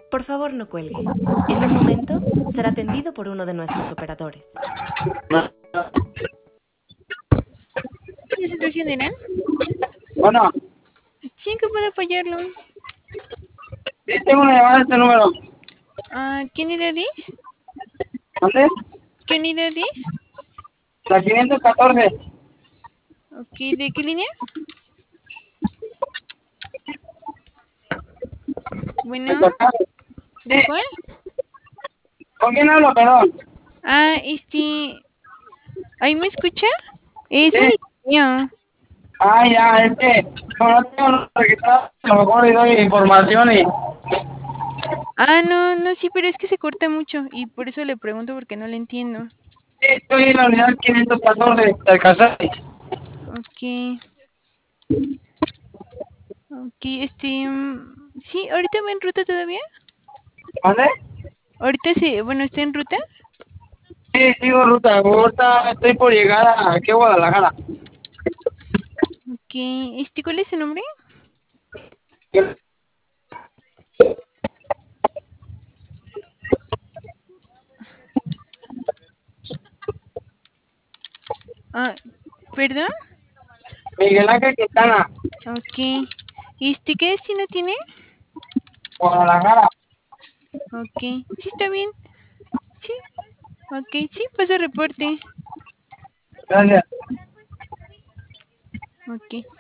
Por favor, no cuelgue. En un momento será atendido por uno de nuestros operadores. ¿El centro general? Bueno, Sí, ¿en qué puedo apoyarlo? sí tengo una llamada a este número. ¿Qué unidad es? ¿Dónde? ¿Qué unidad es? La 514. Ok, ¿de qué línea? Bueno, Sí, ¿de cuál? ¿con quién hablo, perdón? ¿Ahí me escucha? Es Sí. un niño. Ya, es que como no tengo número registrado, a lo mejor le doy información y... No, no, sí, pero es que se corta mucho y por eso le pregunto porque no le entiendo. Sí, estoy en la unidad 514 del Casari. Ok, ok, sí, ahorita va en ruta todavía. ¿Dónde? Ahorita sí, bueno, está en ruta. Sí, sigo ruta. Ahorita estoy por llegar a aquí a Guadalajara. Ok, ¿cuál es su nombre? Ah, ¿Perdón? Miguel Ángel Quintana, Ok, ¿qué destino tiene? Guadalajara. Ok, sí, está bien. Sí, ok, sí, pasa reporte. Gracias. Ok.